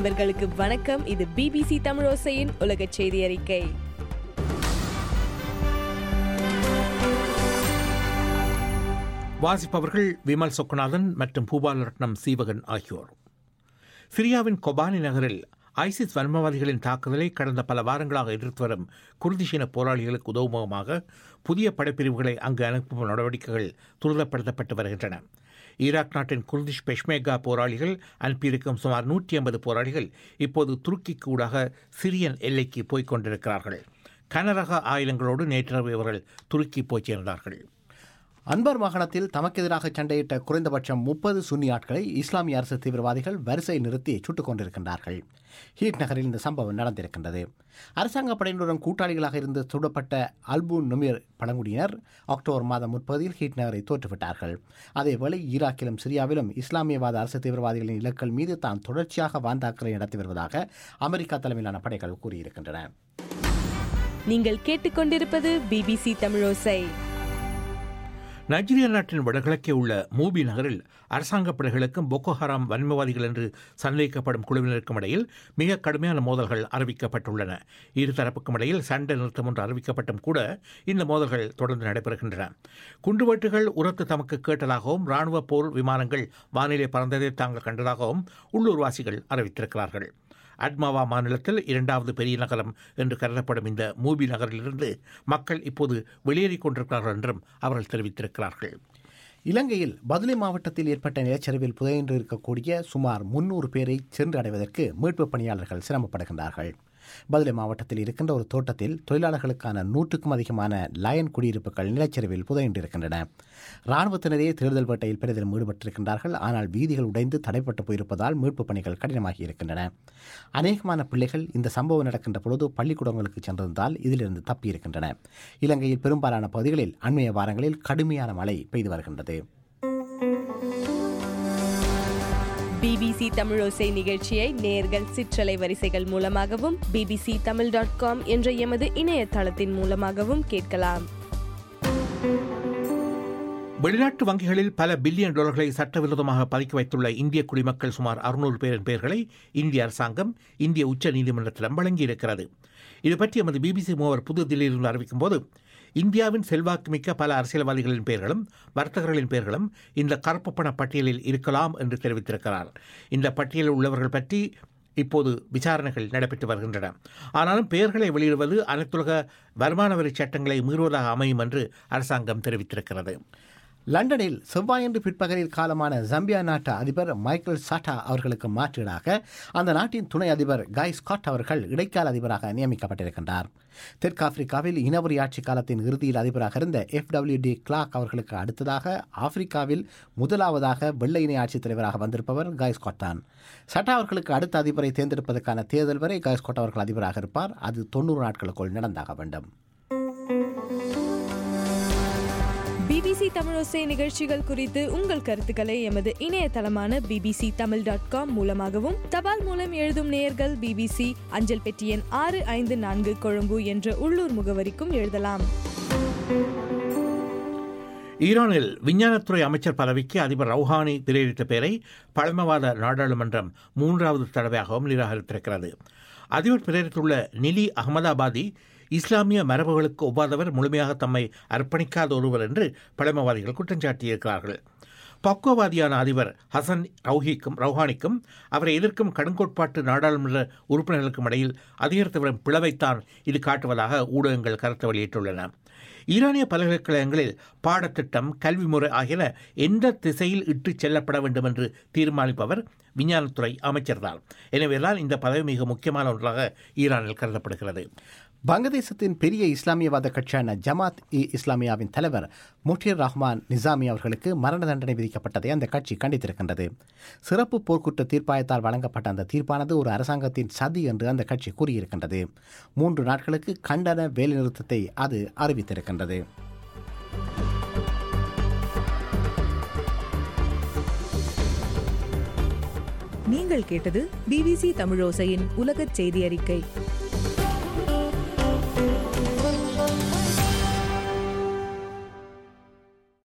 நண்பர்களுக்கு வணக்கம். இது BBC தமிழோசையின் உலக செய்தி அறிக்கை. வாசிப்பவர்கள் விமல் சொக்குநாதன் மற்றும் பூபாலரட்னம் சீவகன் ஆகியோர். சிரியாவின் கொபானி நகரில் ஐசிஸ் வன்மவாதிகளின் தாக்குதலை கடந்த பல வாரங்களாக எதிர்த்து வரும் குர்திஷின போராளிகளுக்கு உதவுமுகமாக புதிய படைப்பிரிவுகளை அங்கு அனுப்பும் நடவடிக்கைகள் துரிதப்படுத்தப்பட்டு வருகின்றன. ஈராக் நாட்டின் குர்திஷ் பெஷ்மேகா போராளிகள் அனுப்பியிருக்கும் சுமார் 150 போராளிகள் இப்போது துருக்கிக்கு ஊடாக சிரியன் எல்லைக்கு போய்க் கொண்டிருக்கிறார்கள். கனரக ஆயுதங்களோடு நேற்றிரவு இவர்கள் துருக்கி போய் சேர்ந்தார்கள். அன்பார் மாகாணத்தில் தமக்கு எதிராக சண்டையிட்ட குறைந்தபட்சம் 30 சுன்னி ஆட்களை இஸ்லாமிய அரசு தீவிரவாதிகள் வரிசை நிறுத்தி சுட்டுக் கொண்டிருக்கின்றார்கள். ஹீட் நகரில் இந்த சம்பவம் நடந்திருக்கின்றது. அரசாங்க படையினருடன் கூட்டாளிகளாக இருந்து சுடப்பட்ட அல்பு நுமிர் பழங்குடியினர் அக்டோபர் மாதம் முற்பகுதியில் ஹீட் நகரை தோற்றுவிட்டார்கள். அதேவேளை ஈராக்கிலும் சிரியாவிலும் இஸ்லாமியவாத அரசு தீவிரவாதிகளின் இலக்குகள் மீது தான் தொடர்ச்சியாக வான்தாக்குதலை நடத்தி வருவதாக அமெரிக்கா தலைமையிலான படைகள் கூறியிருக்கின்றன. நீங்கள் கேட்டுக்கொண்டிருப்பது BBC தமிழோசை. நைஜீரியா நாட்டின் வடகிழக்கே உள்ள மூபி நகரில் அரசாங்க படைகளுக்கும் பொக்கோ ஹராம் வன்மவாதிகள் என்று சந்தேகிக்கப்படும் குழுவினருக்கும் இடையில் மிக கடுமையான மோதல்கள் அறிவிக்கப்பட்டுள்ளன. இருதரப்புக்கும் இடையில் சண்டை நிறுத்தம் ஒன்று அறிவிக்கப்பட்டும் கூட இந்த மோதல்கள் தொடர்ந்து நடைபெறுகின்றன. குண்டுவெட்டுகள் உரத்து தமக்கு கேட்டதாகவும் இராணுவ போர் விமானங்கள் வானிலை பறந்ததை தாங்கள் கண்டதாகவும் உள்ளூர்வாசிகள் அறிவித்திருக்கிறார்கள். அட்மாவா மாநிலத்தில் 2வது பெரிய நகரம் என்று கருதப்படும் இந்த மூபி நகரிலிருந்து மக்கள் இப்போது வெளியேறிக் கொண்டிருக்கிறார்கள் என்றும் அவர்கள் தெரிவித்திருக்கிறார்கள். இலங்கையில் பதுளை மாவட்டத்தில் ஏற்பட்ட நிலச்சரிவில் புதையின்று இருக்கக்கூடிய சுமார் 300 பேரை சென்று அடைவதற்கு மீட்புப் பணியாளர்கள் சிரமப்படுகின்றார்கள். பதுளை மாவட்டத்தில் இருக்கின்ற ஒரு தோட்டத்தில் தொழிலாளர்களுக்கான 100க்கும் அதிகமான லயன் குடியிருப்புகள் நிலச்சரிவில் புதையின்றிருக்கின்றன. இராணுவத்தினரே தேடுதல் வேட்டையில் பெரிதும் ஈடுபட்டிருக்கின்றார்கள். ஆனால் வீதிகள் உடைந்து தடைப்பட்டு போயிருப்பதால் மீட்புப் பணிகள் கடினமாகி இருக்கின்றன. அநேகமான பிள்ளைகள் இந்த சம்பவம் நடக்கின்ற பொழுது பள்ளிக்கூடங்களுக்கு சென்றிருந்தால் இதிலிருந்து தப்பியிருக்கின்றன. இலங்கையில் பெரும்பாலான பகுதிகளில் அண்மைய வாரங்களில் கடுமையான மழை பெய்து வருகின்றது. BBC தமிழோசை நிகழ்ச்சியை நேயர்கள் சிற்றலை வரிசைகள் மூலமாகவும் bbctamil.com என்ற எமது இணையதளத்தின் மூலமாகவும் கேட்கலாம். வெளிநாட்டு வங்கிகளில் பல பில்லியன் டாலர்களை சட்டவிரோதமாக பதுக்கி வைத்துள்ள இந்திய குடிமக்கள் சுமார் 600 பேரின் பெயர்களை இந்திய அரசாங்கம் இந்திய உச்ச நீதிமன்றத்திடம் வழங்கியிருக்கிறது. இதுபற்றி எமது BBC மூவர் புதுதில்லியிலிருந்து அறிவிக்கும் போது இந்தியாவின் செல்வாக்குமிக்க பல அரசியல்வாதிகளின் பெயர்களும் வர்த்தகர்களின் பெயர்களும் இந்த கருப்பு பண பட்டியலில் இருக்கலாம் என்று தெரிவித்திருக்கிறார். இந்த பட்டியலில் உள்ளவர்கள் பற்றி இப்போது விசாரணைகள் நடைபெற்று வருகின்றன. ஆனாலும் பெயர்களை வெளியிடுவது அனைத்துலக வருமான வரி சட்டங்களை மீறுவதாக அமையும் என்று அரசாங்கம் தெரிவித்திருக்கிறது. லண்டனில் செவ்வாயன்று பிற்பகலில் காலமான ஜம்பியா நாட்டு அதிபர் மைக்கேல் சாட்டா அவர்களுக்கு மாற்றீடாக அந்த நாட்டின் துணை அதிபர் காய் ஸ்காட் அவர்கள் இடைக்கால அதிபராக நியமிக்கப்பட்டிருக்கின்றார். தெற்காப்பிரிக்காவில் இனவரி ஆட்சி காலத்தின் இறுதியில் அதிபராக இருந்த FWD கிளார்க் அவர்களுக்கு அடுத்ததாக ஆப்பிரிக்காவில் முதலாவதாக வெள்ளை இணை ஆட்சித் தலைவராக வந்திருப்பவர் காய் ஸ்காட் தான். சட்டா அவர்களுக்கு அடுத்த அதிபரை தேர்ந்தெடுப்பதற்கான தேர்தல் வரை காய் ஸ்காட் அவர்கள் அதிபராக இருப்பார். அது 90 நாட்களுக்குள் நடந்தாக வேண்டும். BBC தமிழோசை நிகழ்ச்சிகள் குறித்து உங்கள் கருத்துக்களை எமது இணையதளமான bbctamil.com மூலமாகவும் தபால் மூலம் எழுதும் நேயர்கள் BBC அஞ்சல் பெட்டி எண் 654 கொழும்பு என்ற உள்ளூர் முகவரிக்கும் எழுதலாம். ஈரானில் விஞ்ஞானத்துறை அமைச்சர் பதவிக்கு அதிபர் ரவுஹானி பிரேரித்த பெயரை பழமைவாத நாடாளுமன்றம் 3வது தடவையாகவும் நிராகரித்திருக்கிறது. அதிபர் பிரேரித்துள்ள நிலி அகமதாபாதி இஸ்லாமிய மரபுகளுக்கு ஒவ்வாதவர், முழுமையாக தம்மை அர்ப்பணிக்காத ஒருவர் என்று பழமைவாதிகள் குற்றம் சாட்டியிருக்கிறார்கள். பக்குவவாதியான அதிபர் ஹசன் ரவுஹானிக்கும் அவரை எதிர்க்கும் கடுங்கோட்பாட்டு நாடாளுமன்ற உறுப்பினர்களுக்கும் இடையில் அதிகரித்து வரும் பிளவைத்தான் இது காட்டுவதாக ஊடகங்கள் கருத்து வெளியிட்டுள்ளன. ஈரானிய பல்கலைக்கழகங்களில் பாடத்திட்டம், கல்வி முறை ஆகியன எந்த திசையில் இட்டுச் செல்லப்பட வேண்டும் என்று தீர்மானிப்பவர் விஞ்ஞானத்துறை அமைச்சர்தான். எனவேதான் இந்த பதவி மிக முக்கியமான ஒன்றாக ஈரானில் கருதப்படுகிறது. வங்கதேசத்தின் பெரிய இஸ்லாமியவாத கட்சியான ஜமாத் இஸ்லாமியாவின் தலைவர் முட்டீர் ரஹ்மான் நிசாமி அவர்களுக்கு மரண தண்டனை விதிக்கப்பட்டதை அந்த கட்சி கண்டித்திருக்கின்றது. சிறப்பு போர்க்குற்ற தீர்ப்பாயத்தால் வழங்கப்பட்ட அந்த தீர்ப்பானது ஒரு அரசாங்கத்தின் சதி என்று அந்த கட்சி கூறியிருக்கின்றது. 3 நாட்களுக்கு கண்டன வேலைநிறுத்தத்தை அது அறிவித்திருக்கின்றது. நீங்கள் கேட்டது BBC தமிழோசையின் உலகச் செய்தி அறிக்கை.